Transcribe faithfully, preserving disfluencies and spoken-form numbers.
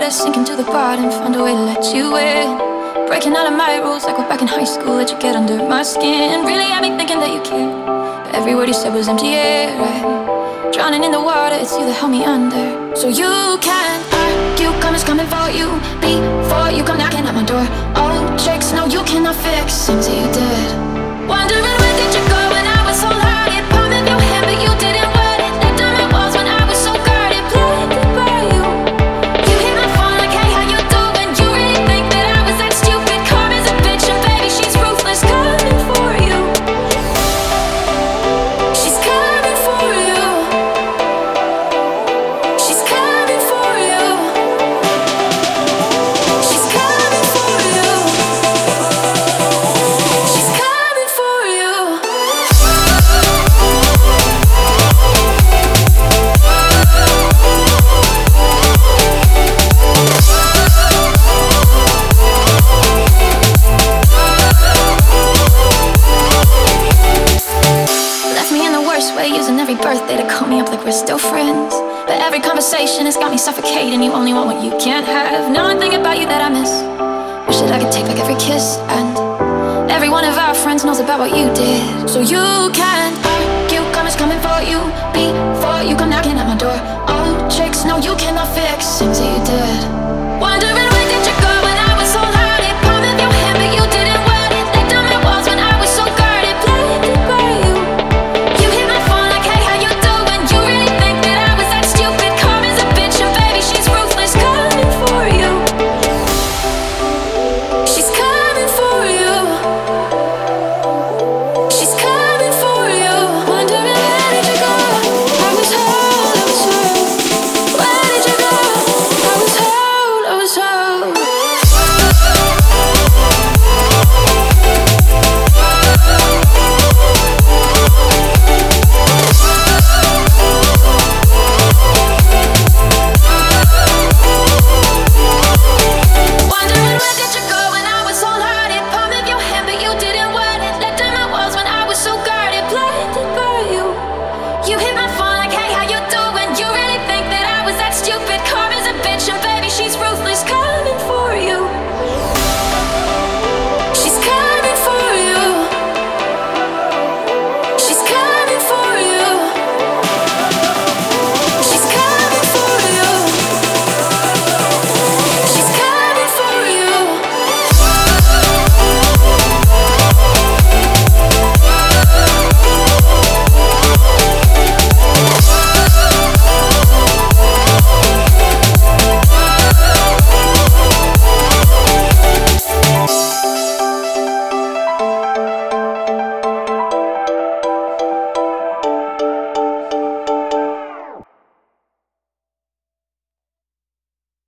water, sinking to the bottom, found a way to let you in. Breaking all of my rules like we're back in high school, let you get under my skin. Really had me thinking that you cared, but every word you said was empty air. I'm drowning in the water, it's you that held me under. So you can't argue, karma's coming for you before you come knocking at my door. Old tricks, no you cannot fix, seems that you did. Wondering where did you go when I was so loud? Palm of your hand, but you didn't wet it. Lived on my walls when I was so guarded, blinded by you. You hit my phone like, hey, how you doing? You really think that I was that stupid? Karma's a bitch and baby, she's ruthless, coming for you. She's coming for you. She's coming for you. She's coming for you. She's coming for you. Left me in the worst way, using every birthday to call me up like we're still friends. But every conversation has got me suffocating. You only want what you can't have. Now one thing about you that I miss, wish that I could take back every kiss. And every one of our friends knows about what you did. So you can't argue, karma's coming for you before you come knocking at my door. Old tricks, no you cannot fix, things that you did. Wonder